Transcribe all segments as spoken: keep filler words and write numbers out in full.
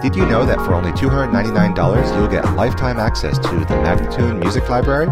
Did you know that for only two hundred ninety-nine dollars you'll get lifetime access to the Magnatune Music Library?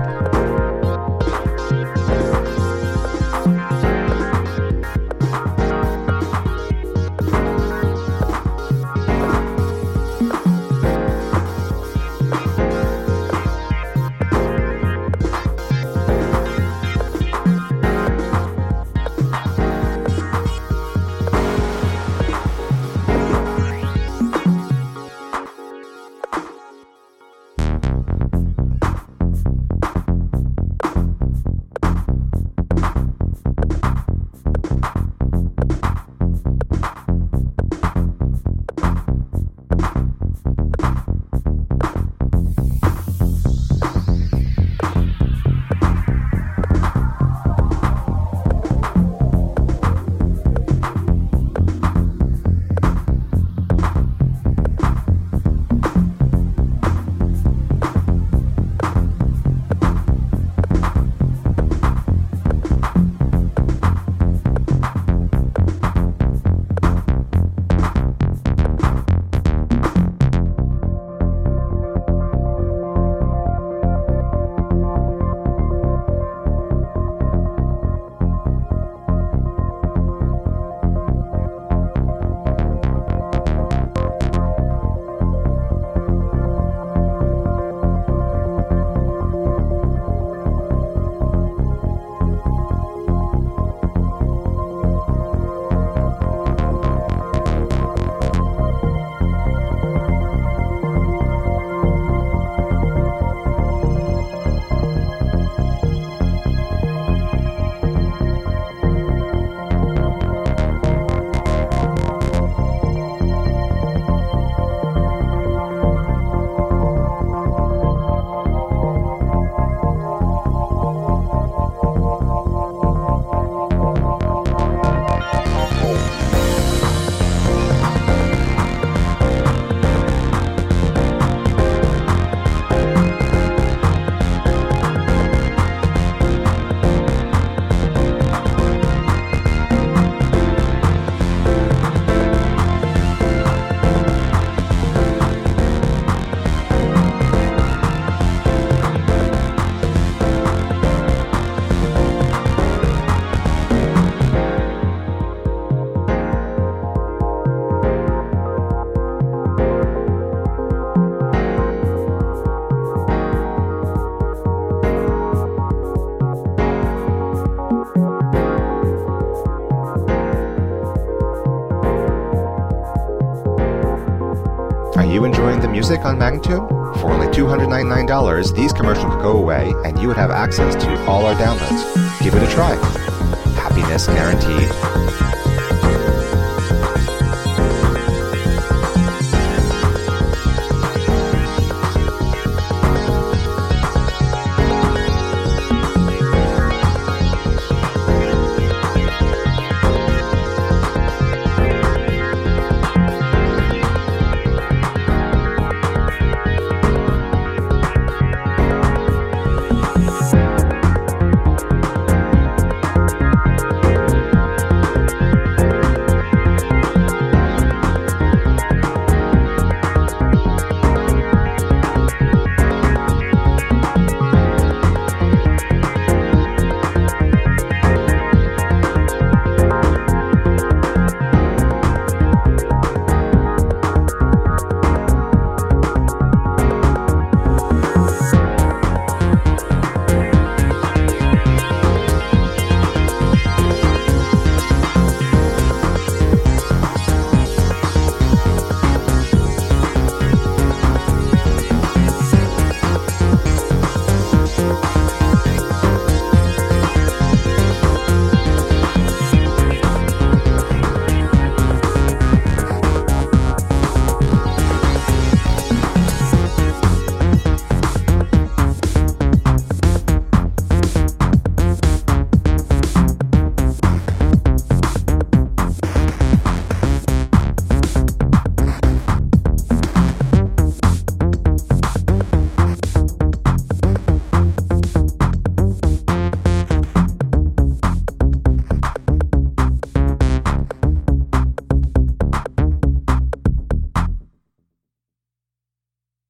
Are you enjoying the music on Magnatune? For only two hundred ninety-nine dollars, these commercials could go away and you would have access to all our downloads. Give it a try. Happiness guaranteed.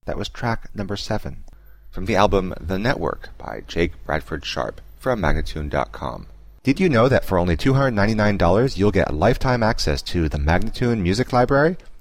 That was track number seven, from the album The Network by Jake Bradford Sharp from Magnatune dot com. Did you know that for only two hundred ninety-nine dollars you'll get lifetime access to the Magnatune Music Library?